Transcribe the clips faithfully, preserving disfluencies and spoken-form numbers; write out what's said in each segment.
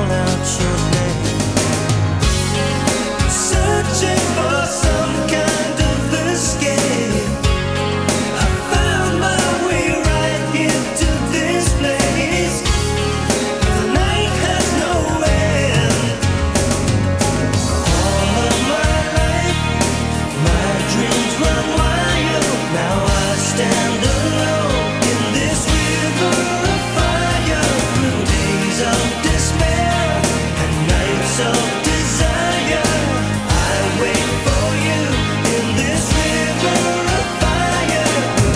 call out your name, searching for some kind of escape. I found my way right here to this place. The night has no end. All of my life, my dreams run wild. Now I stand alone in this river of fire, through days of despair and nights of desire. I wait for you in this river of fire.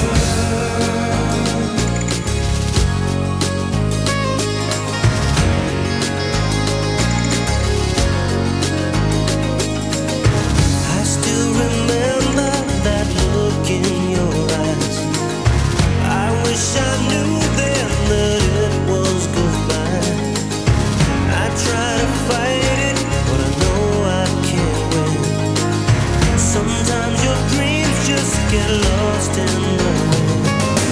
I still remember that look in your eyes. I wish I knew then that it was goodbye. I try to fight it, but I know I can't win. Sometimes your dreams just get lost in the wind.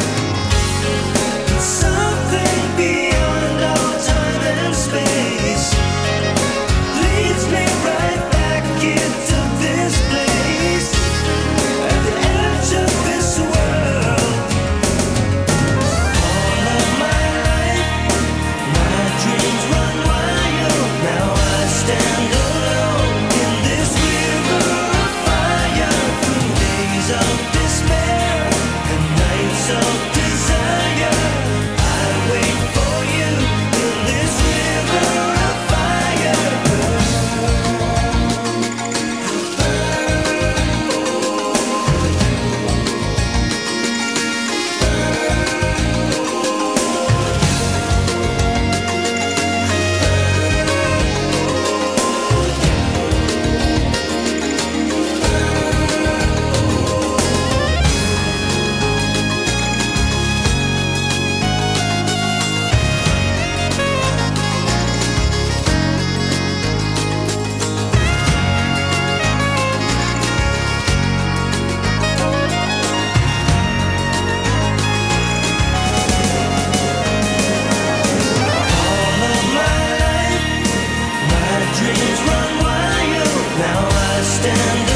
Something beyond all time and space leads me right back into this place, at the edge of this world. All of my life, my dreams run wild. Now I stand alone in this river of fire, through days of despair and nights of desire. I wait for you in this river of fire. All of my life, my dreams run wild. Now I stand